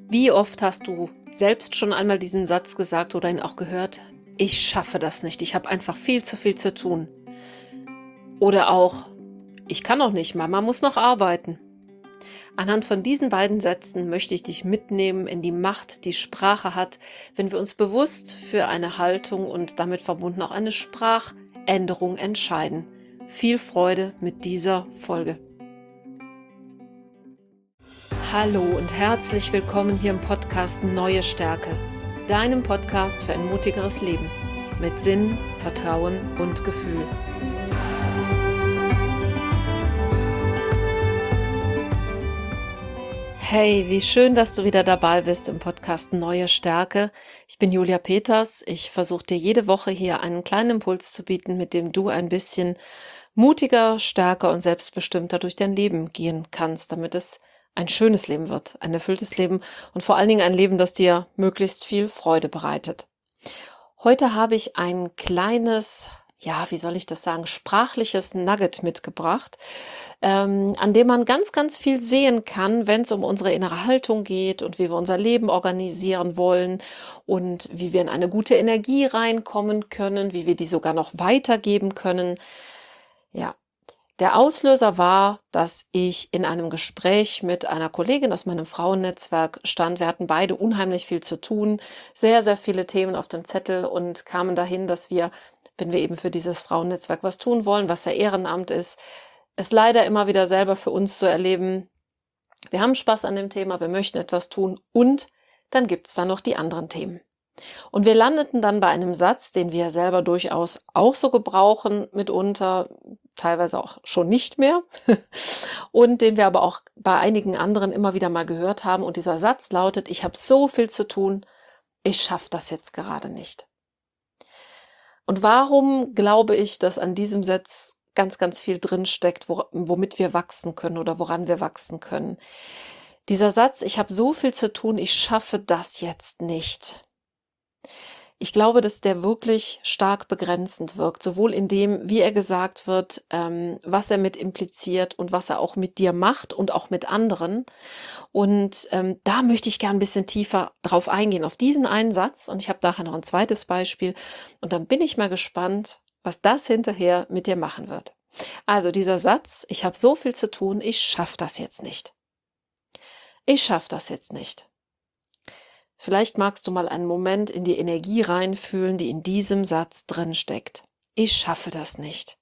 Wie oft hast du selbst schon einmal diesen Satz gesagt oder ihn auch gehört: „Ich schaffe das nicht, ich habe einfach viel zu tun." Oder auch: „Ich kann noch nicht, Mama muss noch arbeiten." Anhand von diesen beiden Sätzen möchte ich dich mitnehmen in die Macht, die Sprache hat, wenn wir uns bewusst für eine Haltung und damit verbunden auch eine Sprachänderung entscheiden. Viel Freude mit dieser Folge. Hallo und herzlich willkommen hier im Podcast Neue Stärke, deinem Podcast für ein mutigeres Leben mit Sinn, Vertrauen und Gefühl. Hey, wie schön, dass du wieder dabei bist im Podcast Neue Stärke. Ich bin Julia Peters. Ich versuche dir jede Woche hier einen kleinen Impuls zu bieten, mit dem du ein bisschen mutiger, stärker und selbstbestimmter durch dein Leben gehen kannst, damit es ein schönes Leben wird, ein erfülltes Leben und vor allen Dingen ein Leben, das dir möglichst viel Freude bereitet. Heute habe ich ein kleines, wie soll ich das sagen, sprachliches Nugget mitgebracht, an dem man ganz viel sehen kann, wenn es um unsere innere Haltung geht und wie wir unser Leben organisieren wollen und wie wir in eine gute Energie reinkommen können, wie wir die sogar noch weitergeben können. Ja, der Auslöser war, dass ich in einem Gespräch mit einer Kollegin aus meinem Frauennetzwerk stand. Wir hatten beide unheimlich viel zu tun, sehr viele Themen auf dem Zettel und kamen dahin, dass wir, wenn wir eben für dieses Frauennetzwerk was tun wollen, was ja Ehrenamt ist, es leider immer wieder selber für uns zu erleben, wir haben Spaß an dem Thema, wir möchten etwas tun und dann gibt's da noch die anderen Themen. Und wir landeten dann bei einem Satz, den wir selber durchaus auch so gebrauchen, mitunter, teilweise auch schon nicht mehr, und den wir aber auch bei einigen anderen immer wieder mal gehört haben. Und dieser Satz lautet: Ich habe so viel zu tun, ich schaffe das jetzt gerade nicht. Und warum glaube ich, dass an diesem Satz ganz viel drinsteckt, womit wir wachsen können oder woran wir wachsen können? Dieser Satz: Ich habe so viel zu tun, ich schaffe das jetzt nicht. Ich glaube, dass der wirklich stark begrenzend wirkt, sowohl in dem, wie er gesagt wird, was er mit impliziert und was er auch mit dir macht und auch mit anderen. Und da möchte ich gern ein bisschen tiefer drauf eingehen, auf diesen einen Satz. Und ich habe nachher noch ein zweites Beispiel. Und dann bin ich mal gespannt, was das hinterher mit dir machen wird. Also dieser Satz: Ich habe so viel zu tun, ich schaffe das jetzt nicht. Ich schaffe das jetzt nicht. Vielleicht magst du mal einen Moment in die Energie reinfühlen, die in diesem Satz drin steckt. Ich schaffe das nicht.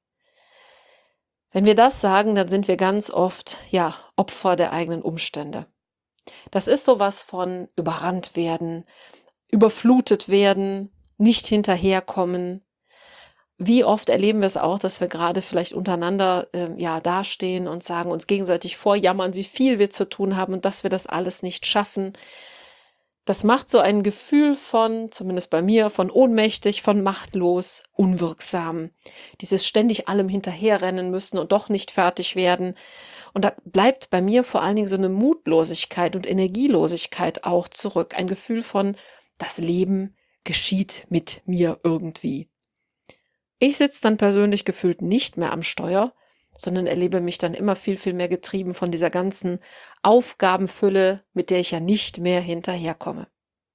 Wenn wir das sagen, dann sind wir ganz oft, Opfer der eigenen Umstände. Das ist sowas von überrannt werden, überflutet werden, nicht hinterherkommen. Wie oft erleben wir es auch, dass wir gerade vielleicht untereinander dastehen und sagen, uns gegenseitig vorjammern, wie viel wir zu tun haben und dass wir das alles nicht schaffen. Das macht so ein Gefühl von, zumindest bei mir, von ohnmächtig, von machtlos, unwirksam. Dieses ständig allem hinterherrennen müssen und doch nicht fertig werden. Und da bleibt bei mir vor allen Dingen so eine Mutlosigkeit und Energielosigkeit auch zurück. Ein Gefühl von, das Leben geschieht mit mir irgendwie. Ich sitze dann persönlich gefühlt nicht mehr am Steuer, sondern erlebe mich dann immer viel mehr getrieben von dieser ganzen Aufgabenfülle, mit der ich ja nicht mehr hinterherkomme.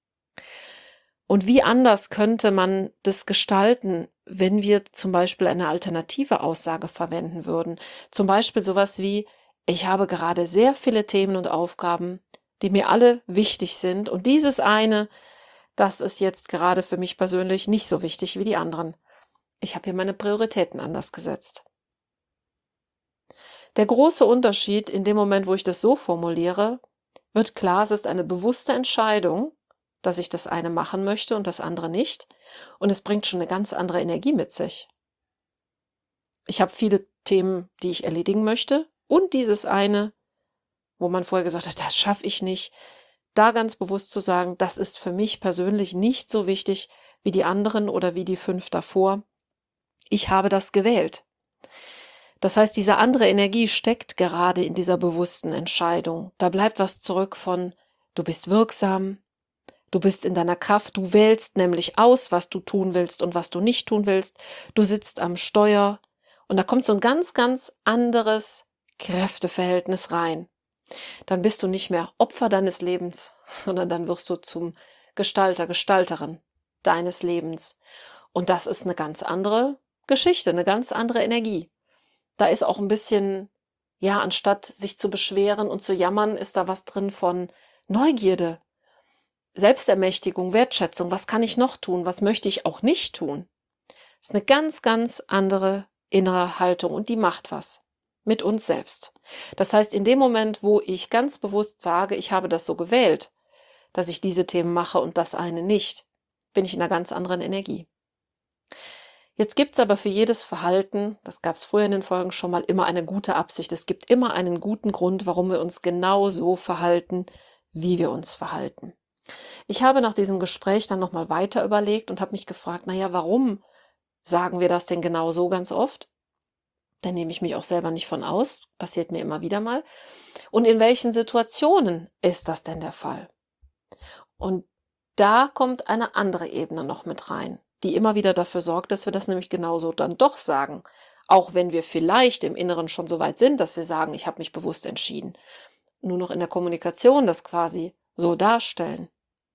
Und wie anders könnte man das gestalten, wenn wir zum Beispiel eine alternative Aussage verwenden würden? Zum Beispiel sowas wie: Ich habe gerade sehr viele Themen und Aufgaben, die mir alle wichtig sind, und dieses eine, das ist jetzt gerade für mich persönlich nicht so wichtig wie die anderen. Ich habe hier meine Prioritäten anders gesetzt. Der große Unterschied in dem Moment, wo ich das so formuliere, wird klar: Es ist eine bewusste Entscheidung, dass ich das eine machen möchte und das andere nicht. Und es bringt schon eine ganz andere Energie mit sich. Ich habe viele Themen, die ich erledigen möchte, und dieses eine, wo man vorher gesagt hat, das schaffe ich nicht, da ganz bewusst zu sagen, das ist für mich persönlich nicht so wichtig wie die anderen oder wie die 5 davor. Ich habe das gewählt. Das heißt, diese andere Energie steckt gerade in dieser bewussten Entscheidung. Da bleibt was zurück von: Du bist wirksam, du bist in deiner Kraft, du wählst nämlich aus, was du tun willst und was du nicht tun willst. Du sitzt am Steuer und da kommt so ein ganz anderes Kräfteverhältnis rein. Dann bist du nicht mehr Opfer deines Lebens, sondern dann wirst du zum Gestalter, Gestalterin deines Lebens. Und das ist eine ganz andere Geschichte, eine ganz andere Energie. Da ist auch ein bisschen, ja, anstatt sich zu beschweren und zu jammern, ist da was drin von Neugierde, Selbstermächtigung, Wertschätzung. Was kann ich noch tun? Was möchte ich auch nicht tun? Das ist eine ganz, ganz andere innere Haltung und die macht was mit uns selbst. Das heißt, in dem Moment, wo ich ganz bewusst sage, ich habe das so gewählt, dass ich diese Themen mache und das eine nicht, bin ich in einer ganz anderen Energie. Jetzt gibt's aber für jedes Verhalten, das gab's früher in den Folgen schon mal, immer eine gute Absicht. Es gibt immer einen guten Grund, warum wir uns genau so verhalten, wie wir uns verhalten. Ich habe nach diesem Gespräch dann nochmal weiter überlegt und habe mich gefragt, naja, warum sagen wir das denn genau so ganz oft? Da nehme ich mich auch selber nicht von aus, passiert mir immer wieder mal. Und in welchen Situationen ist das denn der Fall? Und da kommt eine andere Ebene noch mit rein, die immer wieder dafür sorgt, dass wir das nämlich genauso dann doch sagen. Auch wenn wir vielleicht im Inneren schon so weit sind, dass wir sagen, ich habe mich bewusst entschieden. Nur noch in der Kommunikation das quasi so darstellen.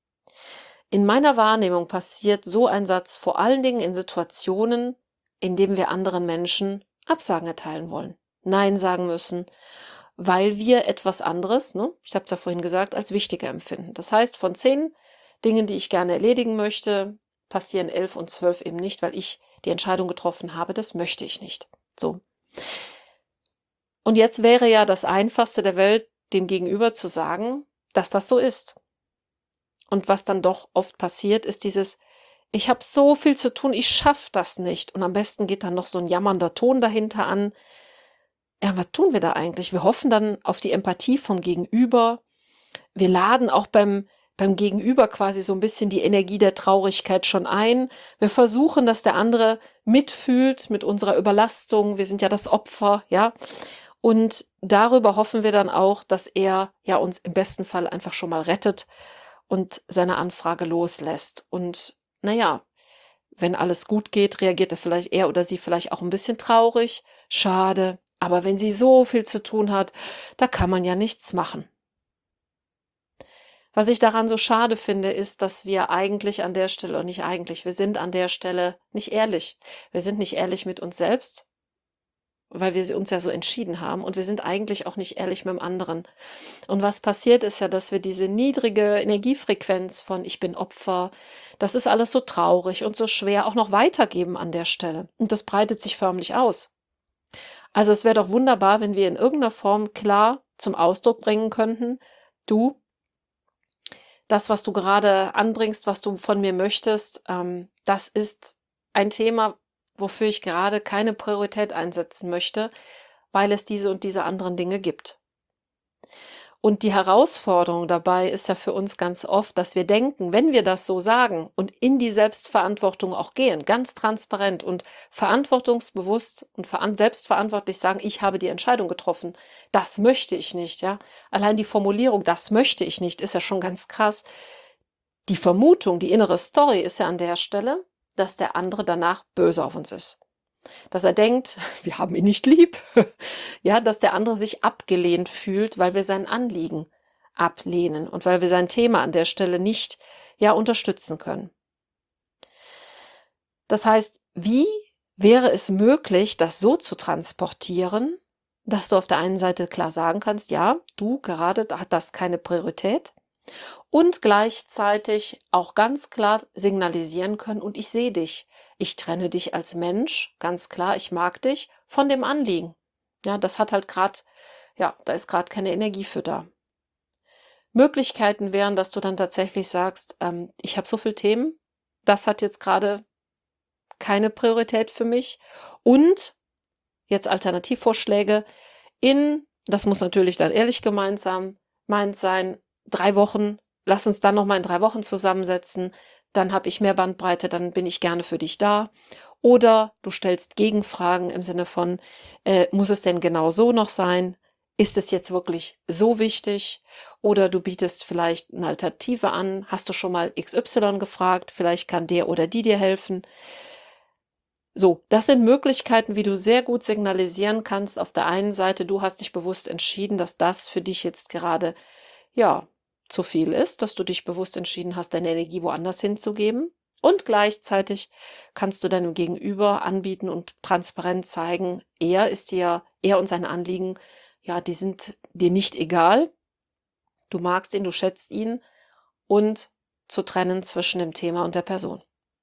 In meiner Wahrnehmung passiert so ein Satz vor allen Dingen in Situationen, in denen wir anderen Menschen Absagen erteilen wollen, Nein sagen müssen, weil wir etwas anderes, ne, ich habe es ja vorhin gesagt, als wichtiger empfinden. Das heißt, von 10 Dingen, die ich gerne erledigen möchte, passieren 11 und 12 eben nicht, weil ich die Entscheidung getroffen habe, das möchte ich nicht. So. Und jetzt wäre ja das Einfachste der Welt, dem Gegenüber zu sagen, dass das so ist. Und was dann doch oft passiert, ist dieses, ich habe so viel zu tun, ich schaffe das nicht. Und am besten geht dann noch so ein jammernder Ton dahinter an. Ja, was tun wir da eigentlich? Wir hoffen dann auf die Empathie vom Gegenüber. Wir laden auch beim Gegenüber quasi so ein bisschen die Energie der Traurigkeit schon ein. Wir versuchen, dass der andere mitfühlt mit unserer Überlastung. Wir sind ja das Opfer, ja. Und darüber hoffen wir dann auch, dass er ja uns im besten Fall einfach schon mal rettet und seine Anfrage loslässt. Und naja, wenn alles gut geht, reagiert er oder sie vielleicht auch ein bisschen traurig. Schade. Aber wenn sie so viel zu tun hat, da kann man ja nichts machen. Was ich daran so schade finde, ist, dass wir eigentlich an der Stelle, oder nicht eigentlich, wir sind an der Stelle nicht ehrlich. Wir sind nicht ehrlich mit uns selbst, weil wir uns ja so entschieden haben. Und wir sind eigentlich auch nicht ehrlich mit dem anderen. Und was passiert ist ja, dass wir diese niedrige Energiefrequenz von ich bin Opfer, das ist alles so traurig und so schwer, auch noch weitergeben an der Stelle. Und das breitet sich förmlich aus. Also es wäre doch wunderbar, wenn wir in irgendeiner Form klar zum Ausdruck bringen könnten, du, das, was du gerade anbringst, was du von mir möchtest, das ist ein Thema, wofür ich gerade keine Priorität einsetzen möchte, weil es diese und diese anderen Dinge gibt. Und die Herausforderung dabei ist ja für uns ganz oft, dass wir denken, wenn wir das so sagen und in die Selbstverantwortung auch gehen, ganz transparent und verantwortungsbewusst und selbstverantwortlich sagen, ich habe die Entscheidung getroffen, das möchte ich nicht, ja. Allein die Formulierung, das möchte ich nicht, ist ja schon ganz krass. Die Vermutung, die innere Story ist ja an der Stelle, dass der andere danach böse auf uns ist. Dass er denkt, wir haben ihn nicht lieb. Ja, dass der andere sich abgelehnt fühlt, weil wir sein Anliegen ablehnen und weil wir sein Thema an der Stelle nicht, ja, unterstützen können. Das heißt, wie wäre es möglich, das so zu transportieren, dass du auf der einen Seite klar sagen kannst, ja, du gerade hat das keine Priorität und gleichzeitig auch ganz klar signalisieren können, und ich sehe dich. Ich trenne dich als Mensch, ganz klar, ich mag dich, von dem Anliegen. Ja, das hat halt gerade, ja, da ist gerade keine Energie für da. Möglichkeiten wären, dass du dann tatsächlich sagst, ich habe so viele Themen, das hat jetzt gerade keine Priorität für mich. Und jetzt Alternativvorschläge das muss natürlich dann ehrlich gemeint sein, 3 Wochen, lass uns dann nochmal in 3 Wochen zusammensetzen, dann habe ich mehr Bandbreite, dann bin ich gerne für dich da. Oder du stellst Gegenfragen im Sinne von, muss es denn genau so noch sein? Ist es jetzt wirklich so wichtig? Oder du bietest vielleicht eine Alternative an. Hast du schon mal XY gefragt? Vielleicht kann der oder die dir helfen. So, das sind Möglichkeiten, wie du sehr gut signalisieren kannst. Auf der einen Seite, du hast dich bewusst entschieden, dass das für dich jetzt gerade, ja, zu viel ist, dass du dich bewusst entschieden hast, deine Energie woanders hinzugeben. Und gleichzeitig kannst du deinem Gegenüber anbieten und transparent zeigen, er und sein Anliegen, ja, die sind dir nicht egal. Du magst ihn, du schätzt ihn, und zu trennen zwischen dem Thema und der Person.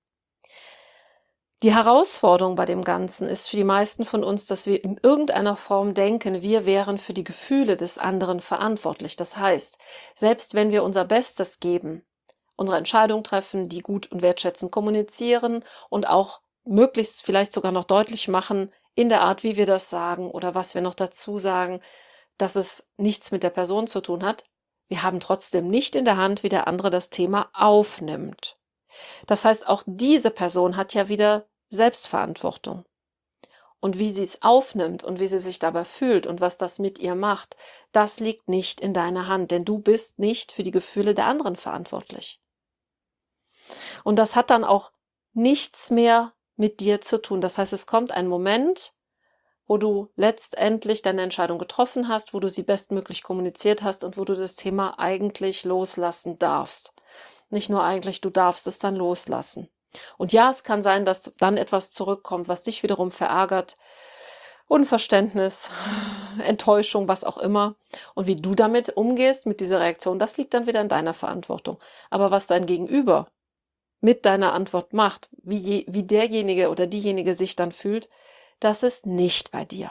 Die Herausforderung bei dem Ganzen ist für die meisten von uns, dass wir in irgendeiner Form denken, wir wären für die Gefühle des anderen verantwortlich. Das heißt, selbst wenn wir unser Bestes geben, unsere Entscheidung treffen, die gut und wertschätzend kommunizieren und auch möglichst vielleicht sogar noch deutlich machen in der Art, wie wir das sagen oder was wir noch dazu sagen, dass es nichts mit der Person zu tun hat, wir haben trotzdem nicht in der Hand, wie der andere das Thema aufnimmt. Das heißt, auch diese Person hat ja wieder Selbstverantwortung. Und wie sie es aufnimmt und wie sie sich dabei fühlt und was das mit ihr macht, das liegt nicht in deiner Hand, denn du bist nicht für die Gefühle der anderen verantwortlich. Und das hat dann auch nichts mehr mit dir zu tun. Das heißt, es kommt ein Moment, wo du letztendlich deine Entscheidung getroffen hast, wo du sie bestmöglich kommuniziert hast und wo du das Thema eigentlich loslassen darfst. Nicht nur eigentlich, du darfst es dann loslassen. Und ja, es kann sein, dass dann etwas zurückkommt, was dich wiederum verärgert. Unverständnis, Enttäuschung, was auch immer. Und wie du damit umgehst, mit dieser Reaktion, das liegt dann wieder in deiner Verantwortung. Aber was dein Gegenüber mit deiner Antwort macht, wie derjenige oder diejenige sich dann fühlt, das ist nicht bei dir.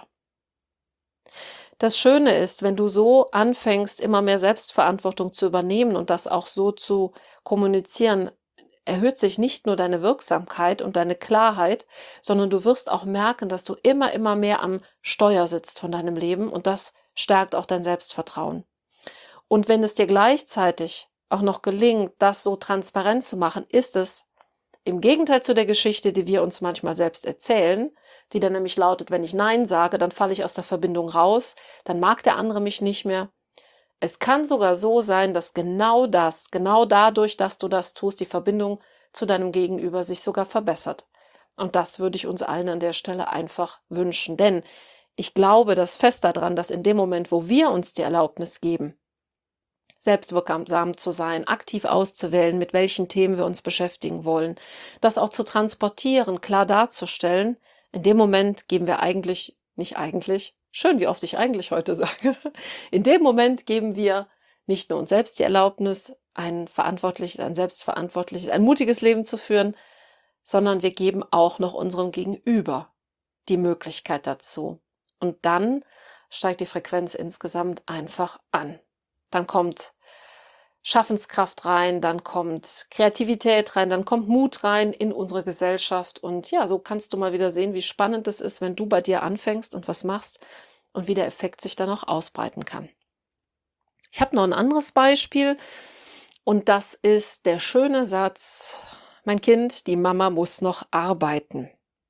Das Schöne ist, wenn du so anfängst, immer mehr Selbstverantwortung zu übernehmen und das auch so zu kommunizieren, erhöht sich nicht nur deine Wirksamkeit und deine Klarheit, sondern du wirst auch merken, dass du immer mehr am Steuer sitzt von deinem Leben, und das stärkt auch dein Selbstvertrauen. Und wenn es dir gleichzeitig auch noch gelingt, das so transparent zu machen, ist es im Gegenteil zu der Geschichte, die wir uns manchmal selbst erzählen, die dann nämlich lautet, wenn ich Nein sage, dann falle ich aus der Verbindung raus, dann mag der andere mich nicht mehr. Es kann sogar so sein, dass genau dadurch, dass du das tust, die Verbindung zu deinem Gegenüber sich sogar verbessert. Und das würde ich uns allen an der Stelle einfach wünschen. Denn ich glaube das fest daran, dass in dem Moment, wo wir uns die Erlaubnis geben, selbstwirksam zu sein, aktiv auszuwählen, mit welchen Themen wir uns beschäftigen wollen, das auch zu transportieren, klar darzustellen, in dem Moment geben wir schön, wie oft ich eigentlich heute sage, in dem Moment geben wir nicht nur uns selbst die Erlaubnis, ein selbstverantwortliches, ein mutiges Leben zu führen, sondern wir geben auch noch unserem Gegenüber die Möglichkeit dazu. Und dann steigt die Frequenz insgesamt einfach an. Dann kommt Schaffenskraft rein, dann kommt Kreativität rein, dann kommt Mut rein in unsere Gesellschaft. Und ja, so kannst du mal wieder sehen, wie spannend es ist, wenn du bei dir anfängst und was machst und wie der Effekt sich dann auch ausbreiten kann. Ich habe noch ein anderes Beispiel, und das ist der schöne Satz: Mein Kind, die Mama muss noch arbeiten.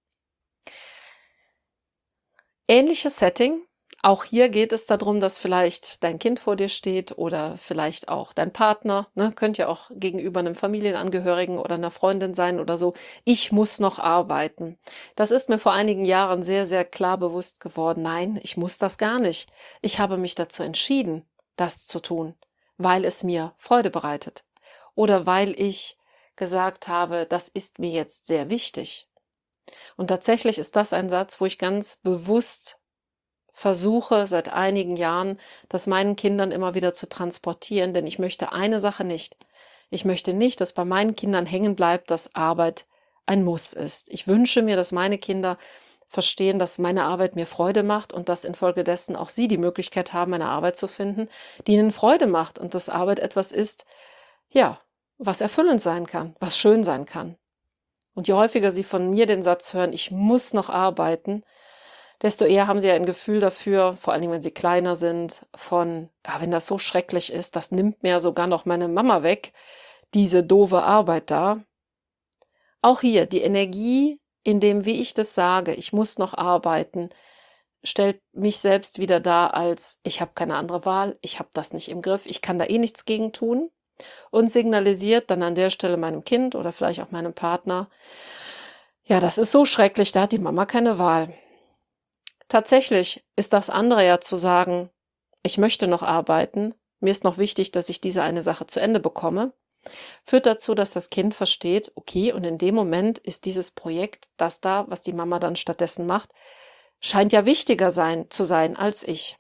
Ähnliches Setting. Auch hier geht es darum, dass vielleicht dein Kind vor dir steht oder vielleicht auch dein Partner, ne, könnte ja auch gegenüber einem Familienangehörigen oder einer Freundin sein oder so. Ich muss noch arbeiten. Das ist mir vor einigen Jahren sehr, sehr klar bewusst geworden. Nein, ich muss das gar nicht. Ich habe mich dazu entschieden, das zu tun, weil es mir Freude bereitet oder weil ich gesagt habe, das ist mir jetzt sehr wichtig. Und tatsächlich ist das ein Satz, wo ich ganz bewusst versuche seit einigen Jahren, das meinen Kindern immer wieder zu transportieren, denn ich möchte eine Sache nicht. Ich möchte nicht, dass bei meinen Kindern hängen bleibt, dass Arbeit ein Muss ist. Ich wünsche mir, dass meine Kinder verstehen, dass meine Arbeit mir Freude macht und dass infolgedessen auch sie die Möglichkeit haben, eine Arbeit zu finden, die ihnen Freude macht, und dass Arbeit etwas ist, ja, was erfüllend sein kann, was schön sein kann. Und je häufiger sie von mir den Satz hören, ich muss noch arbeiten, desto eher haben sie ja ein Gefühl dafür, vor allen Dingen, wenn sie kleiner sind, von, ja, wenn das so schrecklich ist, das nimmt mir sogar noch meine Mama weg, diese doofe Arbeit da. Auch hier, die Energie in dem, wie ich das sage, ich muss noch arbeiten, stellt mich selbst wieder dar als, ich habe keine andere Wahl, ich habe das nicht im Griff, ich kann da eh nichts gegen tun, und signalisiert dann an der Stelle meinem Kind oder vielleicht auch meinem Partner, Ja, das ist so schrecklich, da hat die Mama keine Wahl. Tatsächlich ist das andere ja zu sagen, ich möchte noch arbeiten, mir ist noch wichtig, dass ich diese eine Sache zu Ende bekomme, führt dazu, dass das Kind versteht, okay, und in dem Moment ist dieses Projekt, das da, was die Mama dann stattdessen macht, scheint ja wichtiger zu sein als ich.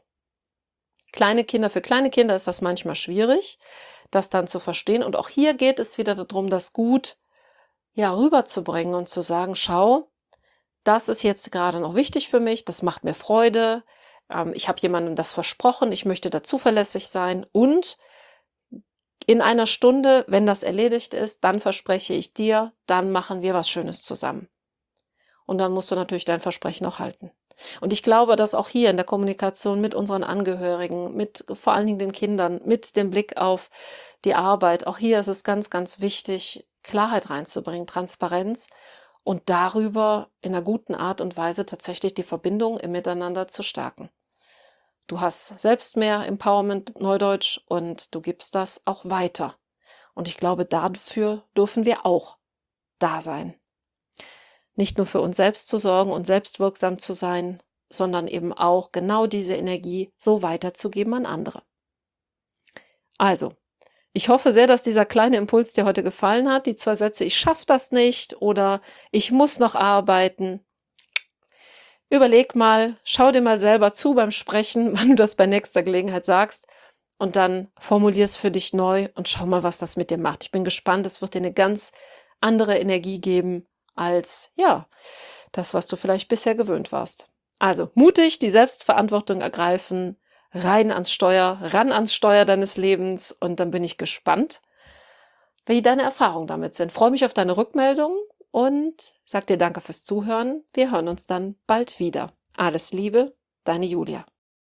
Für kleine Kinder ist das manchmal schwierig, das dann zu verstehen. Und auch hier geht es wieder darum, das gut rüberzubringen und zu sagen, schau, das ist jetzt gerade noch wichtig für mich, das macht mir Freude, ich habe jemandem das versprochen, ich möchte da zuverlässig sein und in einer Stunde, wenn das erledigt ist, dann verspreche ich dir, dann machen wir was Schönes zusammen. Und dann musst du natürlich dein Versprechen auch halten. Und ich glaube, dass auch hier in der Kommunikation mit unseren Angehörigen, mit vor allen Dingen den Kindern, mit dem Blick auf die Arbeit, auch hier ist es ganz, ganz wichtig, Klarheit reinzubringen, Transparenz und darüber in einer guten Art und Weise tatsächlich die Verbindung im Miteinander zu stärken. Du hast selbst mehr Empowerment, Neudeutsch, und du gibst das auch weiter. Und ich glaube, dafür dürfen wir auch da sein. Nicht nur für uns selbst zu sorgen und selbstwirksam zu sein, sondern eben auch genau diese Energie so weiterzugeben an andere. Also, ich hoffe sehr, dass dieser kleine Impuls dir heute gefallen hat. Die 2 Sätze, ich schaffe das nicht oder ich muss noch arbeiten. Überleg mal, schau dir mal selber zu beim Sprechen, wann du das bei nächster Gelegenheit sagst und dann formulier es für dich neu und schau mal, was das mit dir macht. Ich bin gespannt, es wird dir eine ganz andere Energie geben als, das, was du vielleicht bisher gewöhnt warst. Also mutig die Selbstverantwortung ergreifen, ran ans Steuer deines Lebens und dann bin ich gespannt, wie deine Erfahrungen damit sind. Freue mich auf deine Rückmeldung und sag dir danke fürs Zuhören. Wir hören uns dann bald wieder. Alles Liebe, deine Julia.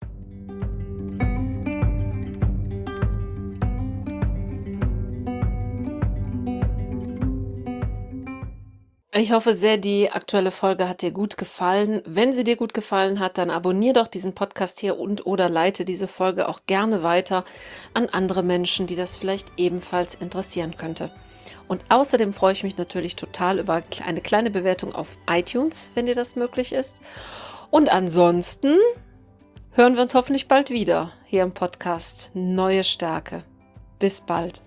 Ich hoffe sehr, die aktuelle Folge hat dir gut gefallen. Wenn sie dir gut gefallen hat, dann abonnier doch diesen Podcast hier oder leite diese Folge auch gerne weiter an andere Menschen, die das vielleicht ebenfalls interessieren könnte. Und außerdem freue ich mich natürlich total über eine kleine Bewertung auf iTunes, wenn dir das möglich ist. Und ansonsten hören wir uns hoffentlich bald wieder hier im Podcast Neue Stärke. Bis bald.